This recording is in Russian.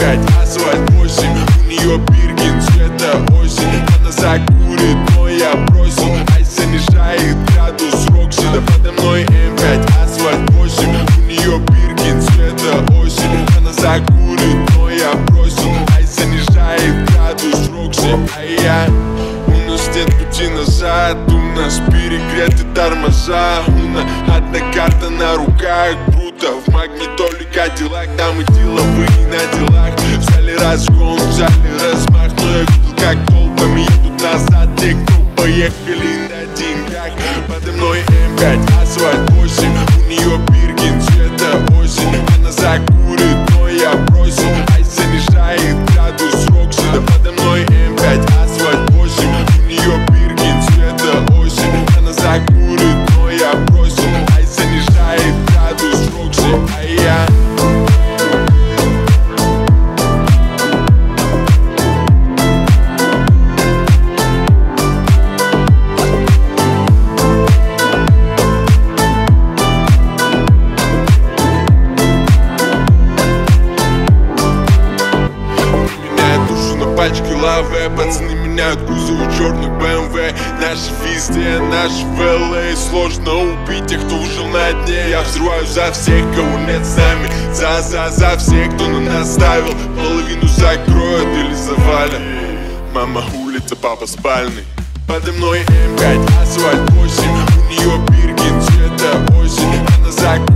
М5, асфальт 8. У нее Биркин цвета осень. Она закурит, но я бросил. Ай занижает градус Рокси. Да подо мной М5, асфальт 8. У нее Биркин цвета осень. Она закурит, но я бросил. Ай занижает градус Рокси. А я... У нас нет пути назад, у нас перегреты тормоза. Одна карта на руках, круто. В магнитоле Кадиллак, там и деловые на делах. Взяли разгон, взяли размах. Но я видел, как толпами едут назад те, кто поехали на деньгах. Подо мной М5, асфальт 8. У нее Биркин цвета осень. Она закурит, но я бросил. Ай занижает градус Рокси. Да подо мной М5, асфальт 8. У нее Биркин цвета осень. Она закурит, но я бросил. Ай занижает градус Рокси. А я... Пачки лавы, пацаны меняют кузовы черных BMW. Наши везде, наши в LA. Сложно убить тех, кто ужил на дне. Я взрываю за всех, кого нет с нами. За всех, кто на нас ставил. Половину закроют или завалят. Мама улица, папа спальный. Подо мной М5, асфальт 8. У нее Биркин цвета осень. Она закроет.